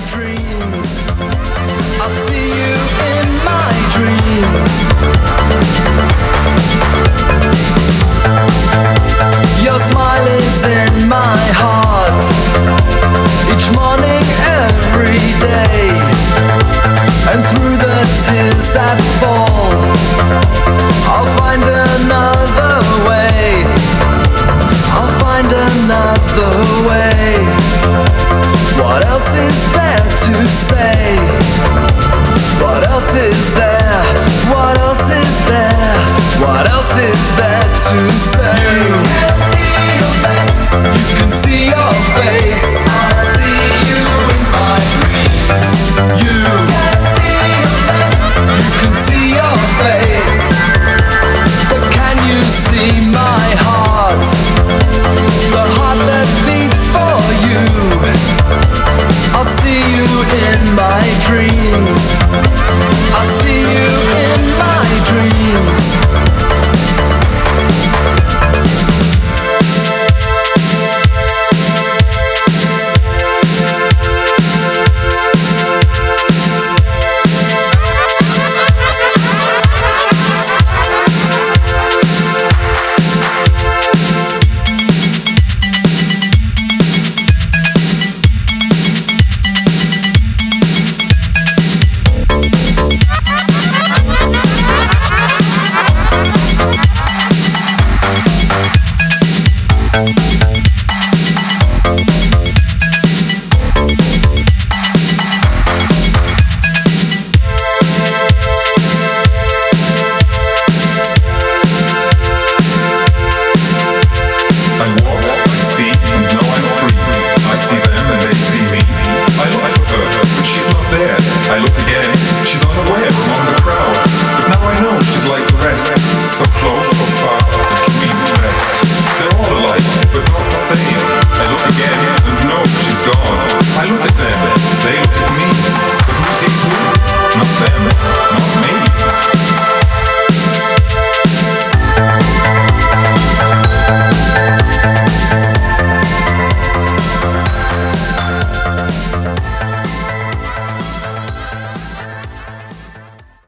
dreams. I see you in my dreams. Your smile is in my heart, each morning, every day. And through the tears that fall, I'll find another way. I'll find another way. What else is